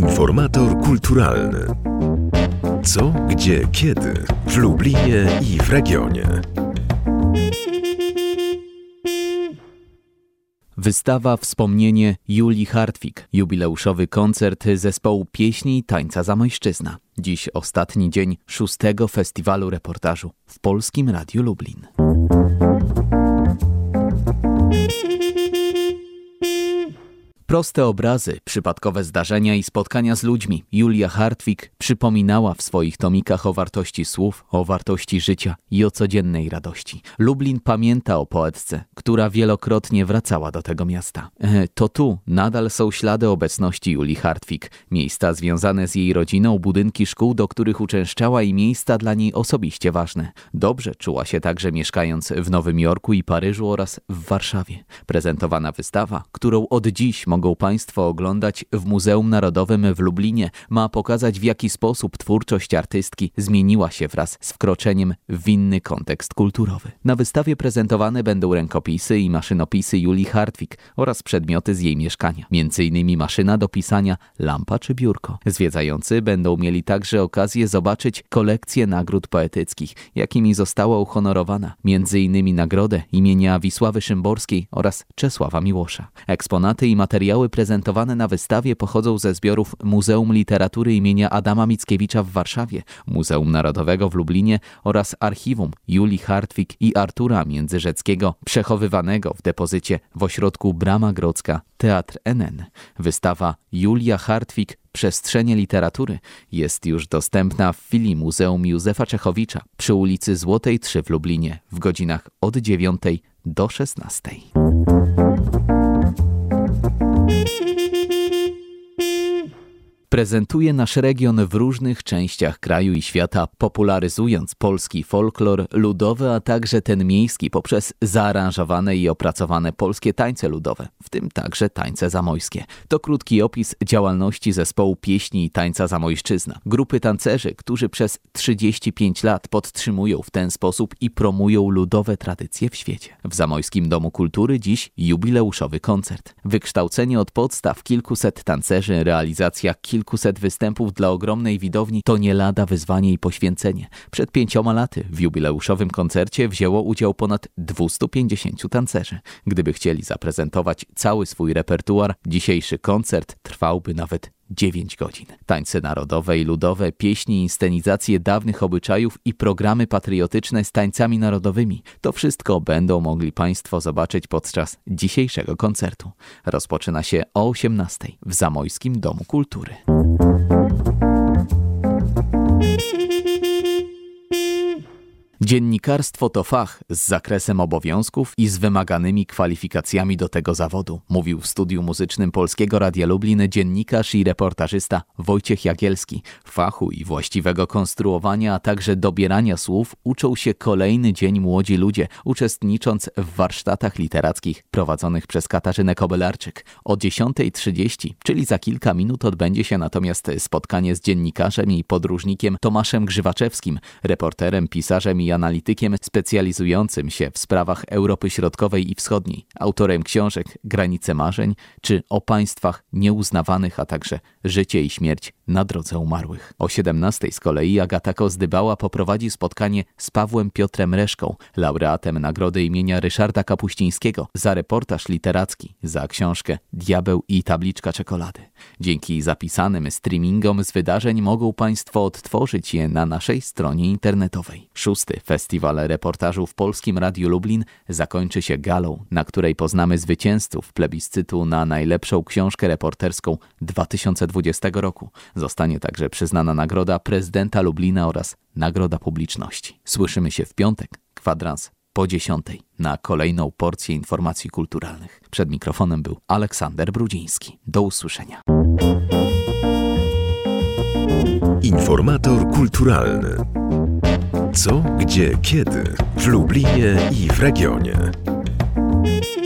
Informator kulturalny. Co, gdzie, kiedy w Lublinie i w regionie. Wystawa Wspomnienie Julii Hartwig. Jubileuszowy koncert zespołu pieśni i tańca Zamojszczyzna. Dziś ostatni dzień 6. Festiwalu Reportażu w Polskim Radiu Lublin. Proste obrazy, przypadkowe zdarzenia i spotkania z ludźmi. Julia Hartwig przypominała w swoich tomikach o wartości słów, o wartości życia i o codziennej radości. Lublin pamięta o poetce, która wielokrotnie wracała do tego miasta. To tu nadal są ślady obecności Julii Hartwig. Miejsca związane z jej rodziną, budynki szkół, do których uczęszczała i miejsca dla niej osobiście ważne. Dobrze czuła się także mieszkając w Nowym Jorku i Paryżu oraz w Warszawie. Prezentowana wystawa, którą od dziś mogą Państwo oglądać w Muzeum Narodowym w Lublinie, ma pokazać, w jaki sposób twórczość artystki zmieniła się wraz z wkroczeniem w inny kontekst kulturowy. Na wystawie prezentowane będą rękopisy i maszynopisy Julii Hartwig oraz przedmioty z jej mieszkania, m.in. maszyna do pisania, lampa czy biurko. Zwiedzający będą mieli także okazję zobaczyć kolekcję nagród poetyckich, jakimi została uhonorowana, m.in. nagrodę imienia Wisławy Szymborskiej oraz Czesława Miłosza. Eksponaty i materiały prezentowane na wystawie pochodzą ze zbiorów Muzeum Literatury imienia Adama Mickiewicza w Warszawie, Muzeum Narodowego w Lublinie oraz Archiwum Julii Hartwig i Artura Międzyrzeckiego, przechowywanego w depozycie w ośrodku Brama Grodzka Teatr NN. Wystawa Julia Hartwig Przestrzenie literatury jest już dostępna w filii Muzeum Józefa Czechowicza przy ulicy Złotej 3 w Lublinie w godzinach od 9 do 16. Prezentuje nasz region w różnych częściach kraju i świata, popularyzując polski folklor ludowy, a także ten miejski poprzez zaaranżowane i opracowane polskie tańce ludowe, w tym także tańce zamojskie. To krótki opis działalności zespołu pieśni i tańca Zamojszczyzna. Grupy tancerzy, którzy przez 35 lat podtrzymują w ten sposób i promują ludowe tradycje w świecie. W Zamojskim Domu Kultury dziś jubileuszowy koncert. Wykształcenie od podstaw kilkuset tancerzy, realizacja kilkuset występów dla ogromnej widowni to nie lada wyzwanie i poświęcenie. Przed 5 laty w jubileuszowym koncercie wzięło udział ponad 250 tancerzy. Gdyby chcieli zaprezentować cały swój repertuar, dzisiejszy koncert trwałby nawet 9 godzin. Tańce narodowe i ludowe, pieśni, inscenizacje dawnych obyczajów i programy patriotyczne z tańcami narodowymi. To wszystko będą mogli Państwo zobaczyć podczas dzisiejszego koncertu. Rozpoczyna się o 18:00 w Zamojskim Domu Kultury. Dziennikarstwo to fach z zakresem obowiązków i z wymaganymi kwalifikacjami do tego zawodu, mówił w studiu muzycznym Polskiego Radia Lublin dziennikarz i reportażysta Wojciech Jagielski. Fachu i właściwego konstruowania, a także dobierania słów uczą się kolejny dzień młodzi ludzie, uczestnicząc w warsztatach literackich prowadzonych przez Katarzynę Kobylarczyk. O 10:30, czyli za kilka minut, odbędzie się natomiast spotkanie z dziennikarzem i podróżnikiem Tomaszem Grzywaczewskim, reporterem, pisarzem i analitykiem specjalizującym się w sprawach Europy Środkowej i Wschodniej, autorem książek Granice marzeń czy O państwach nieuznawanych, a także Życie i śmierć na drodze umarłych. O 17:00 z kolei Agata Kozdybała poprowadzi spotkanie z Pawłem Piotrem Reszką, laureatem nagrody imienia Ryszarda Kapuścińskiego za reportaż literacki, za książkę Diabeł i tabliczka czekolady. Dzięki zapisanym streamingom z wydarzeń mogą Państwo odtworzyć je na naszej stronie internetowej. 6. Festiwal Reportażu w Polskim Radiu Lublin zakończy się galą, na której poznamy zwycięzców plebiscytu na najlepszą książkę reporterską 2020 roku. Zostanie także przyznana nagroda prezydenta Lublina oraz nagroda publiczności. Słyszymy się w piątek, kwadrans po 10:00 na kolejną porcję informacji kulturalnych. Przed mikrofonem był Aleksander Brudziński. Do usłyszenia. Informator kulturalny. Co, gdzie, kiedy w Lublinie i w regionie.